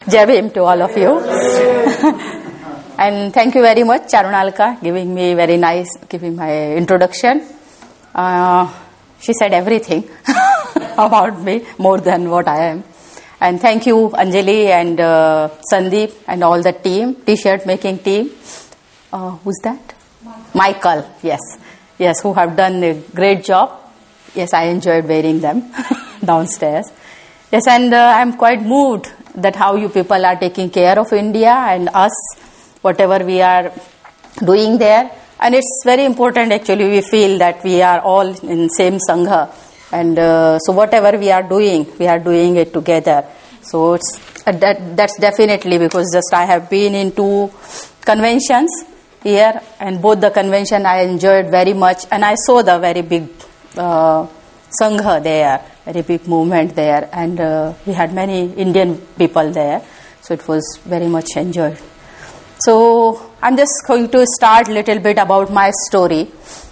Jai Bhim to all of you. And thank you very much, Charunalka, giving my introduction. She said everything about me, more than what I am. And thank you, Anjali and Sandeep and all the team, T-shirt making team. Who's that? Michael, yes, who have done a great job. Yes, I enjoyed wearing them downstairs. Yes, and I'm quite moved that how you people are taking care of India and us, whatever we are doing there. And it's very important, actually, we feel that we are all in same Sangha. And so whatever we are doing it together. So that's definitely, because just I have been in 2 conventions here, and both the convention I enjoyed very much, and I saw the very big Sangha there, very big movement there, and we had many Indian people there, so it was very much enjoyed. So I'm just going to start a little bit about my story,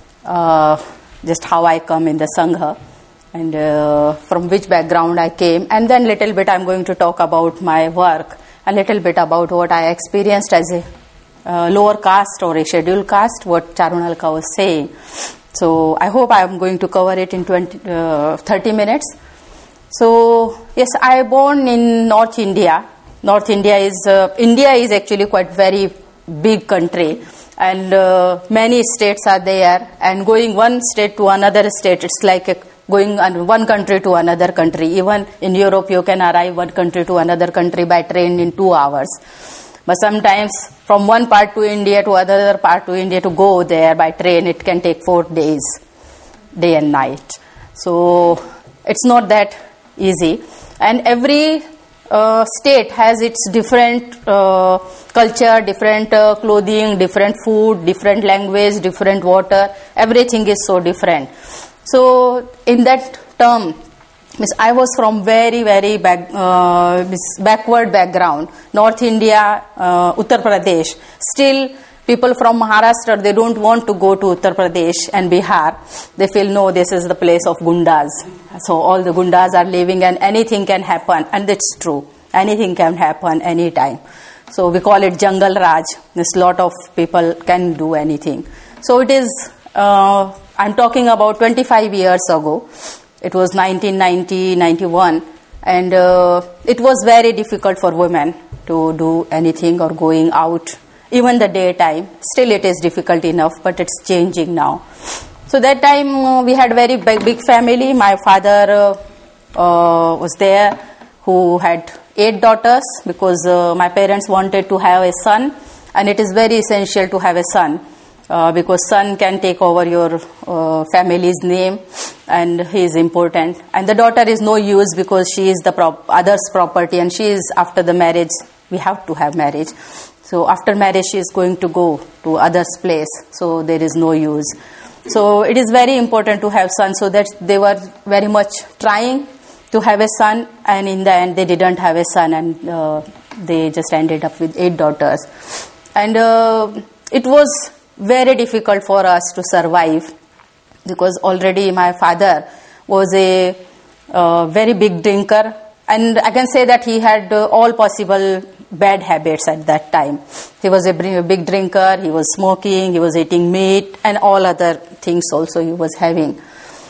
just how I come in the Sangha, and from which background I came, and then little bit I'm going to talk about my work, a little bit about what I experienced as a lower caste or a scheduled caste, what Charunalka was saying. So I hope I am going to cover it in 30 minutes. So yes, I born in North India. North India is actually quite very big country, and many states are there, and going one state to another state, it's like going one country to another country. Even in Europe, you can arrive one country to another country by train in 2 hours. But sometimes from one part to India to another part to India, to go there by train, it can take 4 days, day and night. So it's not that easy. And every state has its different culture, different clothing, different food, different language, different water. Everything is so different. So in that term, I was from very, very backward background. North India, Uttar Pradesh. Still, people from Maharashtra, they don't want to go to Uttar Pradesh and Bihar. They feel, no, this is the place of gundas. So all the gundas are living, and anything can happen. And it's true. Anything can happen anytime. So we call it Jungle Raj. There's a lot of people can do anything. So it is, I'm talking about 25 years ago. It was 1990-91, and it was very difficult for women to do anything or going out, even the daytime. Still it is difficult enough, but it's changing now. So that time we had very big family. My father was there, who had 8 daughters, because my parents wanted to have a son, and it is very essential to have a son. Because son can take over your family's name, and he is important. And the daughter is no use, because she is the other's property, and she is, after the marriage, we have to have marriage. So after marriage, she is going to go to other's place, so there is no use. So it is very important to have son, so that they were very much trying to have a son, and in the end, they didn't have a son, and they just ended up with 8 daughters. And it was very difficult for us to survive, because already my father was a very big drinker, and I can say that he had all possible bad habits at that time. He was a big drinker, he was smoking, he was eating meat, and all other things also he was having.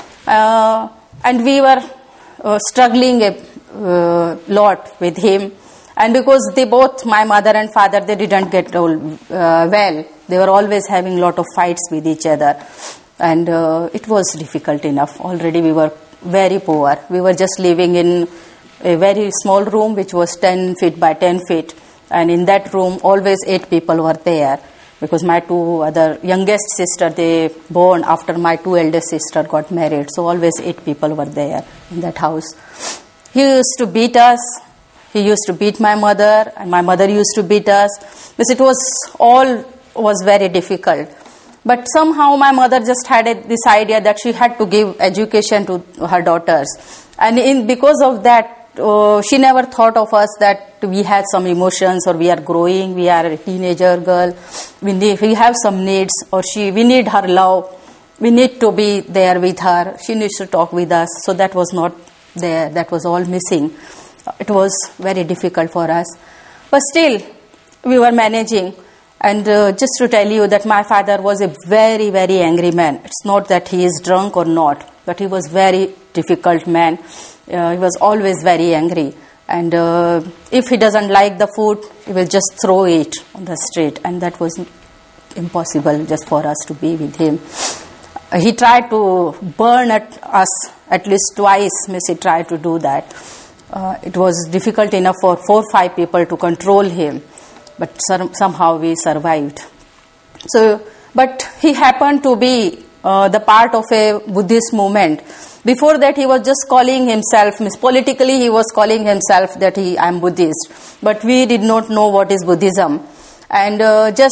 And we were struggling a lot with him, and because they both, my mother and father, they didn't get well. They were always having a lot of fights with each other, and it was difficult enough. Already we were very poor. We were just living in a very small room, which was 10 feet by 10 feet, and in that room always 8 people were there, because my 2 other youngest sister, they born after my 2 eldest sister got married, so always 8 people were there in that house. He used to beat us. He used to beat my mother, and my mother used to beat us, because it was very difficult. But somehow my mother just had this idea that she had to give education to her daughters, and because of that, she never thought of us that we had some emotions, or we are growing, we are a teenager girl, we have some needs, or we need her love, we need to be there with her, she needs to talk with us. So that was not there, that was all missing. It was very difficult for us. But still, we were managing. And just to tell you that my father was a very, very angry man. It's not that he is drunk or not, but he was very difficult man. He was always very angry. And if he doesn't like the food, he will just throw it on the street. And that was impossible just for us to be with him. He tried to burn at us at least twice. He tried to do that. It was difficult enough for 4 or 5 people to control him. But somehow we survived. So, but he happened to be the part of a Buddhist movement. Before that, he was just calling himself, politically he was calling himself that I am Buddhist. But we did not know what is Buddhism. And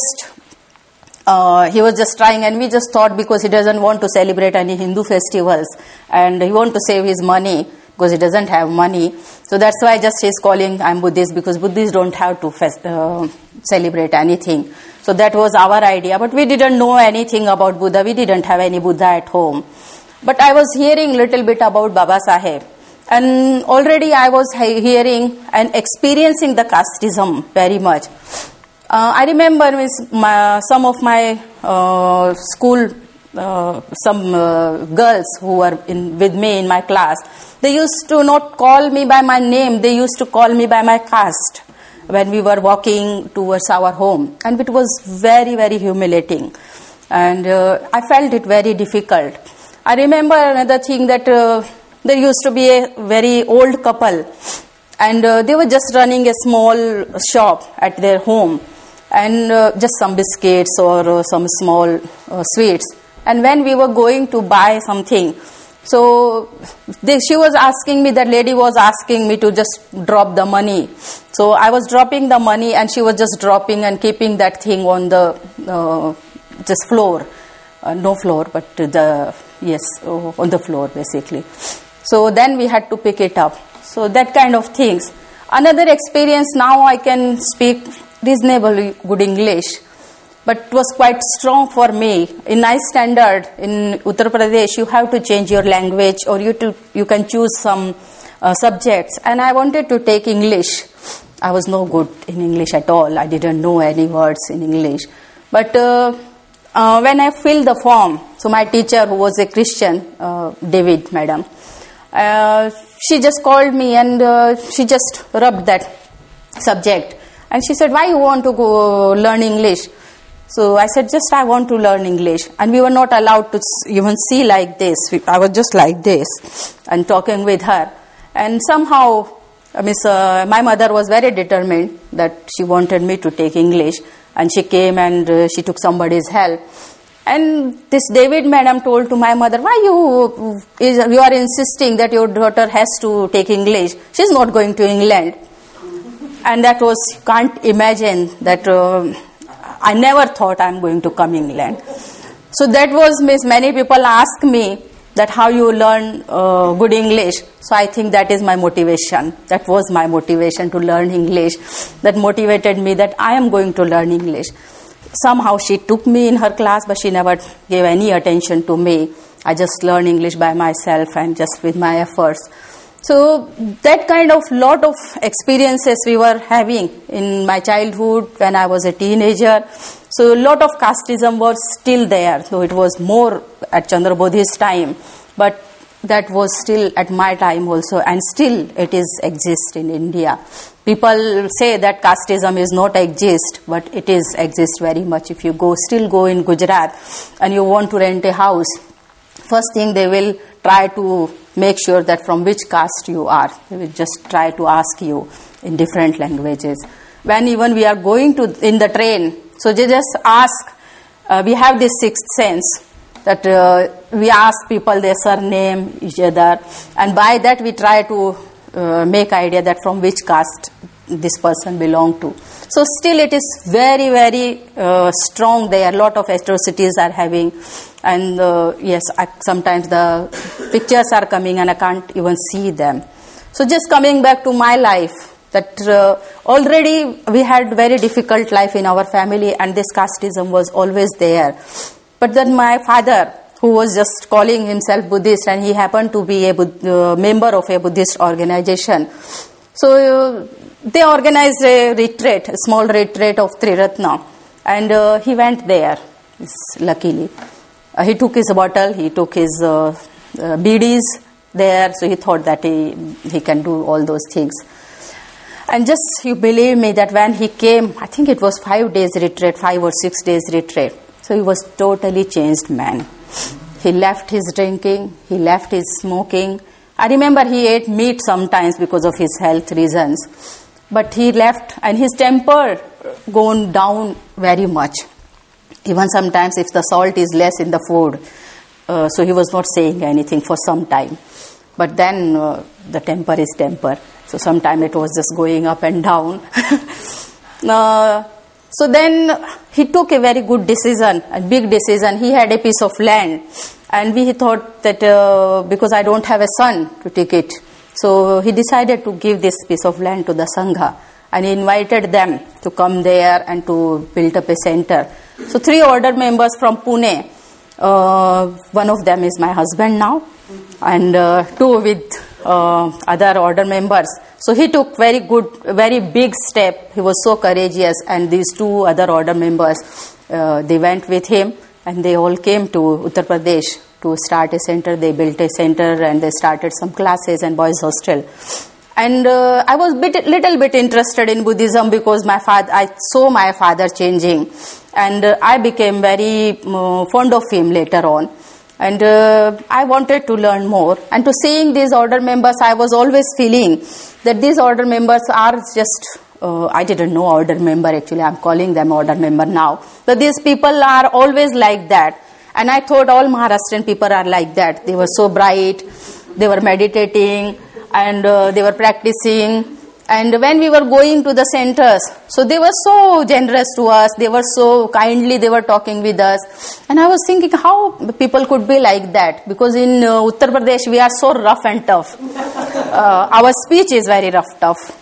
he was just trying, and we just thought because he doesn't want to celebrate any Hindu festivals, and he want to save his money, because he doesn't have money. So that's why just he's calling I'm Buddhist, because Buddhists don't have to celebrate anything. So that was our idea. But we didn't know anything about Buddha. We didn't have any Buddha at home. But I was hearing a little bit about Baba Saheb. And already I was hearing and experiencing the casteism very much. I remember some of my school some girls who were with me in my class, they used to not call me by my name, they used to call me by my caste when we were walking towards our home. And it was very, very humiliating. And I felt it very difficult. I remember another thing that there used to be a very old couple, and they were just running a small shop at their home, and just some biscuits or some small sweets. And when we were going to buy something, so she was asking me, that lady was asking me to just drop the money. So I was dropping the money, and she was just dropping and keeping that thing on the just floor. No floor, but on the floor basically. So then we had to pick it up. So that kind of things. Another experience, now I can speak reasonably good English, but it was quite strong for me. In my standard in Uttar Pradesh, you have to change your language, or you can choose some subjects. And I wanted to take English. I was no good in English at all. I didn't know any words in English. But when I filled the form, so my teacher, who was a Christian, David madam, she just called me, and she just rubbed that subject. And she said, why you want to go learn English? So I said, just I want to learn English. And we were not allowed to even see like this. I was just like this and talking with her. And somehow, my mother was very determined that she wanted me to take English. And she came and she took somebody's help. And this David madam told to my mother, why you are insisting that your daughter has to take English? She's not going to England. And that was, can't imagine that I never thought I'm going to come England. So that was, many people ask me that how you learn good English. So I think that is my motivation. That was my motivation to learn English. That motivated me that I am going to learn English. Somehow she took me in her class, but she never gave any attention to me. I just learned English by myself and just with my efforts. So that kind of lot of experiences we were having in my childhood when I was a teenager. So a lot of casteism was still there, though it was more at Chandra Bodhi's time. But that was still at my time also, and still it exists in India. People say that casteism is not exist, but it is exist very much. If you still go in Gujarat and you want to rent a house, first thing they will try to make sure that from which caste you are. They will just try to ask you in different languages. When even we are going in the train, so they just ask, we have this sixth sense, that we ask people their surname, each other, and by that we try to make idea that from which caste this person belong to. So still it is very, very strong there. A lot of atrocities are having, and sometimes the pictures are coming and I can't even see them. So just coming back to my life, that already we had very difficult life in our family, and this casteism was always there. But then my father, who was just calling himself Buddhist, and he happened to be a member of a Buddhist organization. So they organized a retreat, a small retreat of Triratna. And he went there, luckily. He took his bottle, he took his BDs there, so he thought that he can do all those things. And just, you believe me, that when he came, I think it was 5 days retreat, 5 or 6 days retreat. So he was totally changed man. He left his drinking, he left his smoking. I remember he ate meat sometimes because of his health reasons. But he left, and his temper gone down very much. Even sometimes if the salt is less in the food, so he was not saying anything for some time. But then the temper is temper. So sometimes it was just going up and down. So then he took a very good decision, a big decision. He had a piece of land. And we thought that because I don't have a son to take it, so he decided to give this piece of land to the Sangha. And he invited them to come there and to build up a center. So 3 order members from Pune. One of them is my husband now. And 2 with other order members. So he took very big step. He was so courageous. And these 2 other order members, they went with him. And they all came to Uttar Pradesh to start a center. They built a center and they started some classes and boys hostel. And I was little bit interested in Buddhism because I saw my father changing. And I became very fond of him later on. And I wanted to learn more. And to seeing these order members, I was always feeling that these order members are just, I didn't know order member actually, I'm calling them order member now. But these people are always like that. And I thought all Maharashtrian people are like that. They were so bright, they were meditating, and they were practicing. And when we were going to the centers, so they were so generous to us, they were so kindly, they were talking with us. And I was thinking how people could be like that, because in Uttar Pradesh we are so rough and tough. Our speech is very rough, tough.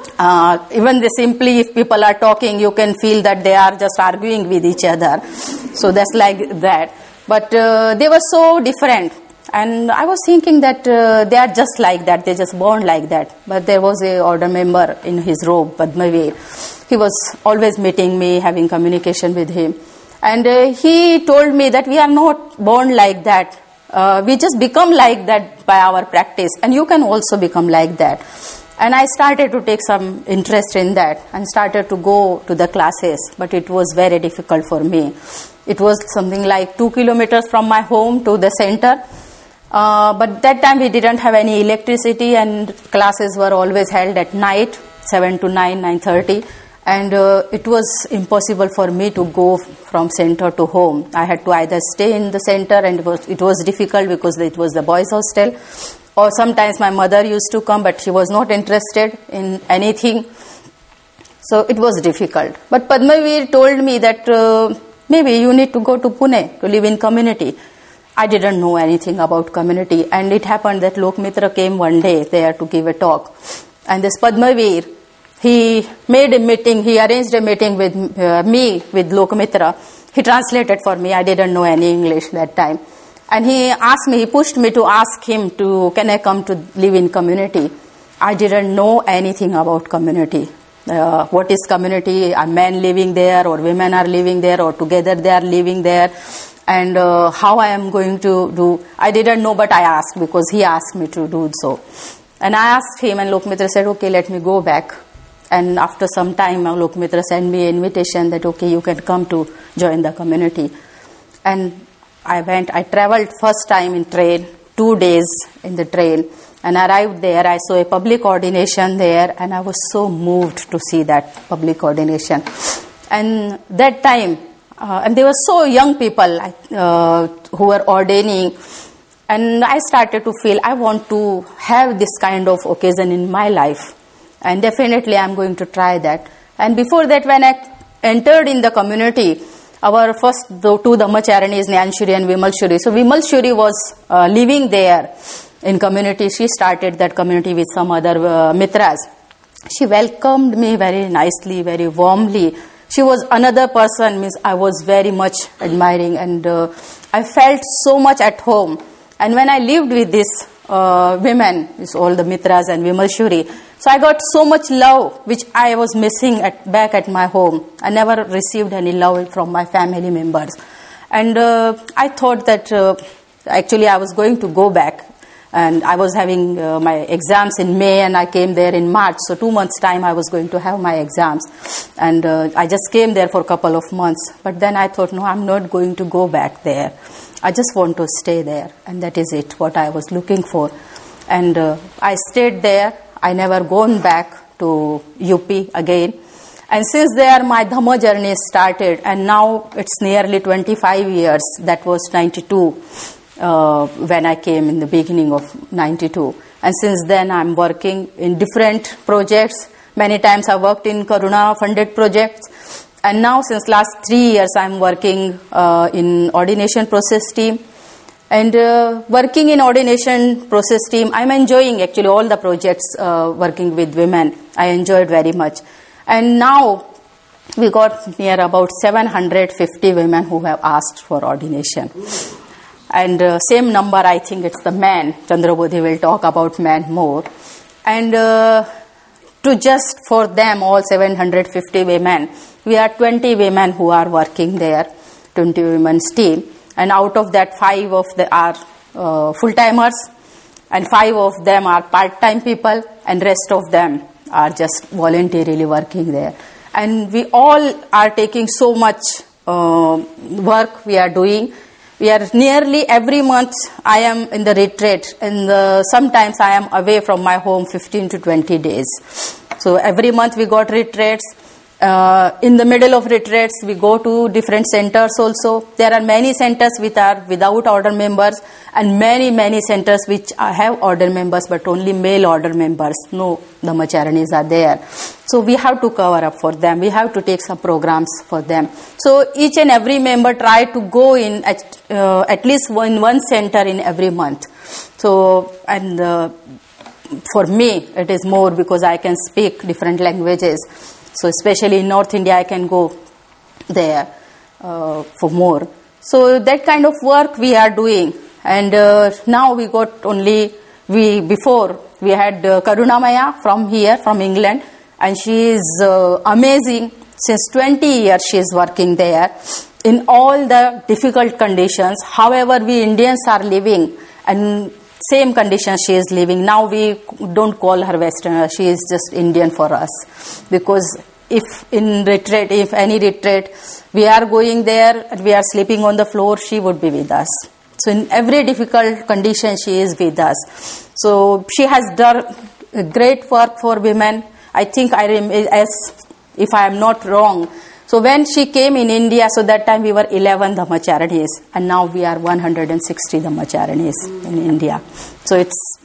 Even simply if people are talking, you can feel that they are just arguing with each other. So that's like that. But they were so different. And I was thinking that they are just like that, they just born like that. But there was a order member in his robe, Padmavir. He was always meeting me, having communication with him. And he told me that we are not born like that. We just become like that by our practice. And you can also become like that. And I started to take some interest in that and started to go to the classes. But it was very difficult for me. It was something like 2 kilometers from my home to the center. But that time we didn't have any electricity, and classes were always held at night, 7 to 9, 9:30. And it was impossible for me to go from center to home. I had to either stay in the center, and it was difficult because it was the boys' hostel. Or sometimes my mother used to come, but she was not interested in anything. So it was difficult. But Padmavir told me that maybe you need to go to Pune to live in community. I didn't know anything about community. And it happened that Lokmitra came one day there to give a talk. And this Padmavir, he made a meeting, he arranged a meeting with me, with Lokmitra. He translated for me. I didn't know any English that time. And he asked me, he pushed me to ask him can I come to live in community? I didn't know anything about community. What is community? Are men living there, or women are living there, or together they are living there? And how I am going to do, I didn't know, but I asked because he asked me to do so. And I asked him, and Lokmitra said, okay, let me go back. And after some time, Lokmitra sent me an invitation that, okay, you can come to join the community. And I went, I traveled first time in train, 2 days in the train, and arrived there. I saw a public ordination there, and I was so moved to see that public ordination. And that time, and they were so young people who were ordaining, and I started to feel I want to have this kind of occasion in my life, and definitely I'm going to try that. And before that, when I entered in the community, our first 2 Dhammacharinis, Nyanshuri and Vimalshuri. So Vimalshuri was living there in community. She started that community with some other mitras. She welcomed me very nicely, very warmly. She was another person, means I was very much admiring, and I felt so much at home. And when I lived with these women, all the mitras and Vimalshuri, So I got so much love, which I was missing back at my home. I never received any love from my family members. And I thought that actually I was going to go back. And I was having my exams in May, and I came there in March. So 2 months' time I was going to have my exams. And I just came there for a couple of months. But then I thought, no, I'm not going to go back there. I just want to stay there. And that is it, what I was looking for. And I stayed there. I never gone back to UP again. And since there, my Dhamma journey started. And now it's nearly 25 years. That was 92. When I came in the beginning of 92. And since then I'm working in different projects. Many times I worked in Karuna funded projects. And now since last 3 years I'm working in ordination process team. And working in ordination process team, I'm enjoying actually all the projects working with women. I enjoyed very much. And now we got near about 750 women who have asked for ordination. And same number, I think it's the men. Chandrabodhi will talk about men more. And to just for them, all 750 women, we are 20 women who are working there, 20 women's team. And out of that, 5 of them are full-timers, and 5 of them are part-time people, and rest of them are just voluntarily working there. And we all are taking so much work we are doing. We are nearly every month I am in the retreat, and sometimes I am away from my home 15 to 20 days. So every month we got retreats. In the middle of retreats, we go to different centers also. There are many centers which are without order members, and many centers which have order members, but only male order members. No Dhammacharanis are there. So we have to cover up for them. We have to take some programs for them. So each and every member try to go in at least one center in every month. So, and for me, it is more because I can speak different languages. So especially in North India, I can go there for more. So that kind of work we are doing. And now we got before we had Karunamaya from here, from England. And she is amazing. Since 20 years she is working there in all the difficult conditions. However, we Indians are living, and same conditions she is living. Now we don't call her Westerner. She is just Indian for us. Because if any retreat, we are going there and we are sleeping on the floor, she would be with us. So in every difficult condition, she is with us. So she has done great work for women. I think if I am not wrong. So when she came in India, so that time we were 11 Dhammacharanis, and now we are 160 Dhammacharanis in India. So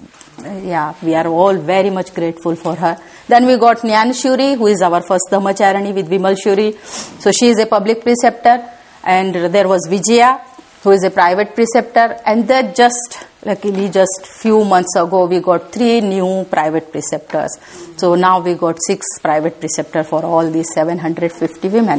we are all very much grateful for her. Then we got Nyan Shuri, who is our first Dhammacharani with Vimal Shuri. So she is a public preceptor. And there was Vijaya, who is a private preceptor. And then luckily just few months ago, we got 3 new private preceptors. So now we got 6 private preceptors for all these 750 women.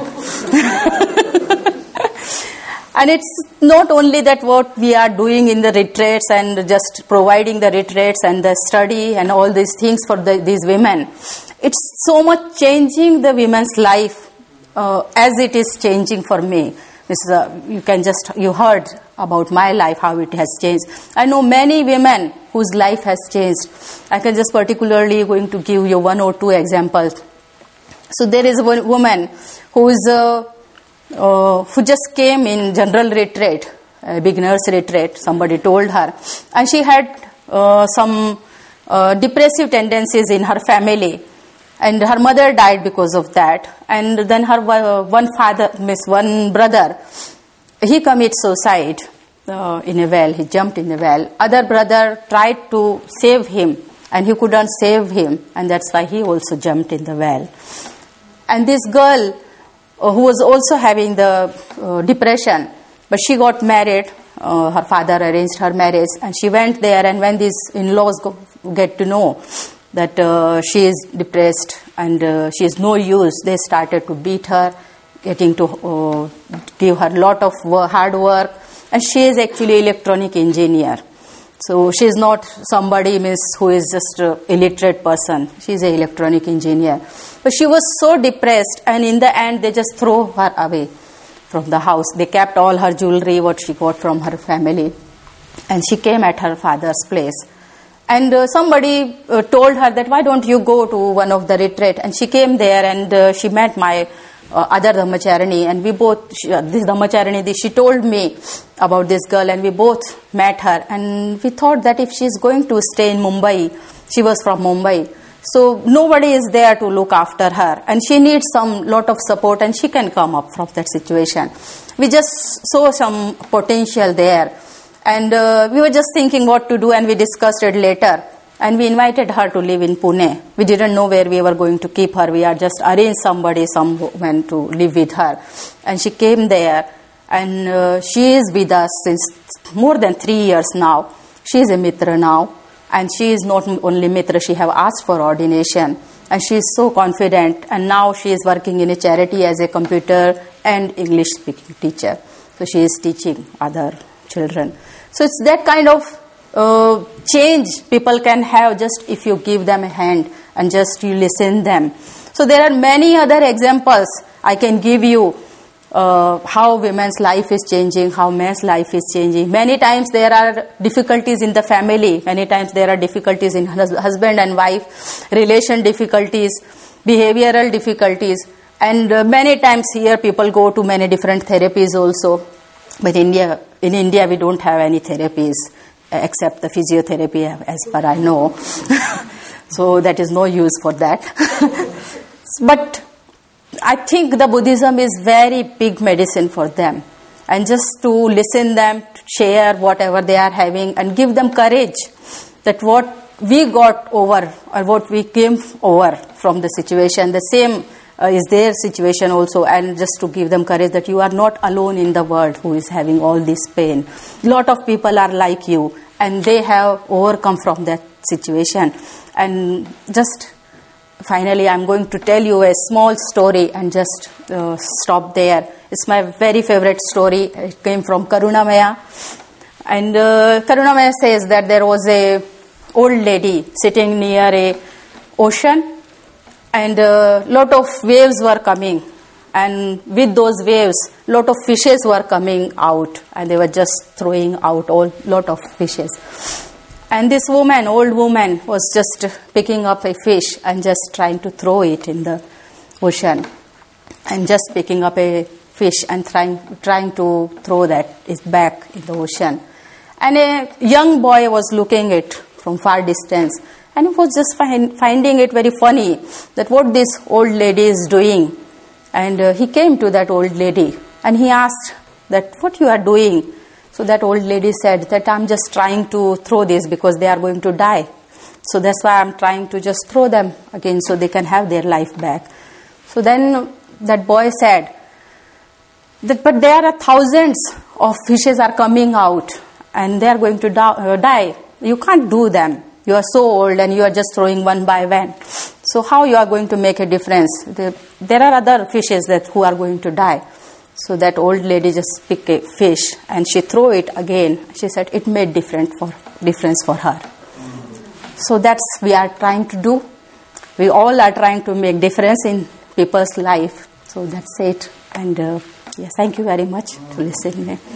And it's not only that what we are doing in the retreats and just providing the retreats and the study and all these things for these women. It's so much changing the women's life as it is changing for me. You heard about my life, how it has changed. I know many women whose life has changed. I can just particularly going to give you 1 or 2 examples. So there is one woman who just came in general retreat, beginner's retreat, somebody told her. And she had some depressive tendencies in her family. And her mother died because of that. And then her one brother, he committed suicide in a well. He jumped in a well. Other brother tried to save him, and he couldn't save him. And that's why he also jumped in the well. And this girl, who was also having the depression, but she got married. Her father arranged her marriage, and she went there. And when these in-laws get to know that she is depressed and she is no use, they started to beat her, getting to give her a lot of hard work. And she is actually electronic engineer. So she is not somebody who is just an illiterate person. She is an electronic engineer. But she was so depressed, and in the end they just throw her away from the house. They kept all her jewelry, what she got from her family. And she came at her father's place. And somebody told her that, why don't you go to one of the retreat? And she came there, and she met my other Dhammacharini, and we both, this Dhammacharini, she told me about this girl, and we both met her, and we thought that if she is going to stay in Mumbai, she was from Mumbai, so nobody is there to look after her, and she needs some lot of support, and she can come up from that situation. We just saw some potential there, and we were just thinking what to do, and we discussed it later. And we invited her to live in Pune. We didn't know where we were going to keep her. We had just arranged someone to live with her. And she came there, and she is with us since more than 3 years now. She is a Mitra now. And she is not only Mitra, she have asked for ordination. And she is so confident. And now she is working in a charity as a computer and English speaking teacher. So she is teaching other children. So it's that kind of change people can have just if you give them a hand and just you listen them. So there are many other examples I can give you how women's life is changing, how men's life is changing. Many times there are difficulties in the family. Many times there are difficulties in husband and wife, relation difficulties, behavioral difficulties. And many times here people go to many different therapies also. But in India we don't have any therapies except the physiotherapy, as per I know. So that is no use for that. But I think the Buddhism is very big medicine for them. And just to listen them, to share whatever they are having, and give them courage that what we got over or what we came over from the situation, the same is their situation also, and just to give them courage that you are not alone in the world who is having all this pain. A lot of people are like you, and they have overcome from that situation. And just finally I'm going to tell you a small story and just stop there. It's my very favorite story. It came from Karunamaya. And Karunamaya says that there was a old lady sitting near a ocean, and a lot of waves were coming, and with those waves lot of fishes were coming out, and they were just throwing out a lot of fishes. And this woman, old woman, was just picking up a fish and just trying to throw it in the ocean, and just picking up a fish and trying to throw that back in the ocean. And a young boy was looking it from far distance, and he was just finding it very funny that what this old lady is doing. And he came to that old lady and he asked that, what you are doing? So that old lady said that I'm just trying to throw this because they are going to die. So that's why I'm trying to just throw them again so they can have their life back. So then that boy said that, but there are thousands of fishes are coming out and they are going to die. You can't do them. You are so old and you are just throwing one by one. So how you are going to make a difference? There are other fishes who are going to die. So that old lady just picked a fish and she threw it again. She said it made difference for her. So that's we are trying to do. We all are trying to make difference in people's life. So that's it. And thank you very much to listening.